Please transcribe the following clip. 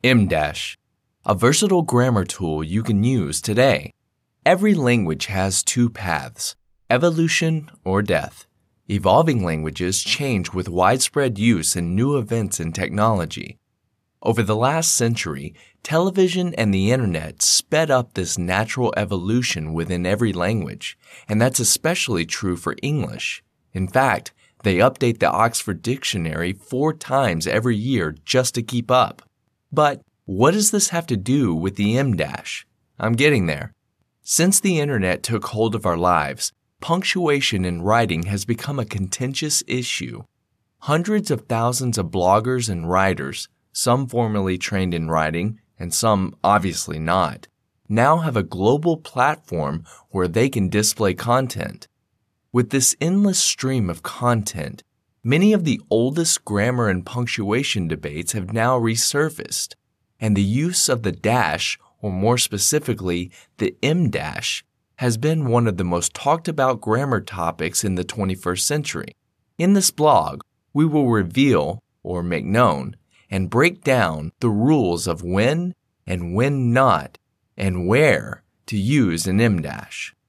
M-, a versatile grammar tool you can use today. Every language has two paths, evolution or death. Evolving languages change with widespread use and new events in technology. Over the last century, television and the internet sped up this natural evolution within every language, and that's especially true for English. In fact, they update the Oxford Dictionary 4 times every year just to keep up. But what does this have to do with the M-? I'm getting there. Since the internet took hold of our lives, punctuation in writing has become a contentious issue. Hundreds of thousands of bloggers and writers, some formally trained in writing and some obviously not, now have a global platform where they can display content. With this endless stream of content, many of the oldest grammar and punctuation debates have now resurfaced, and the use of the dash, or more specifically, the M-, has been one of the most talked about grammar topics in the 21st century. In this blog, we will reveal, or make known, and break down the rules of when and when not, and where to use an M-.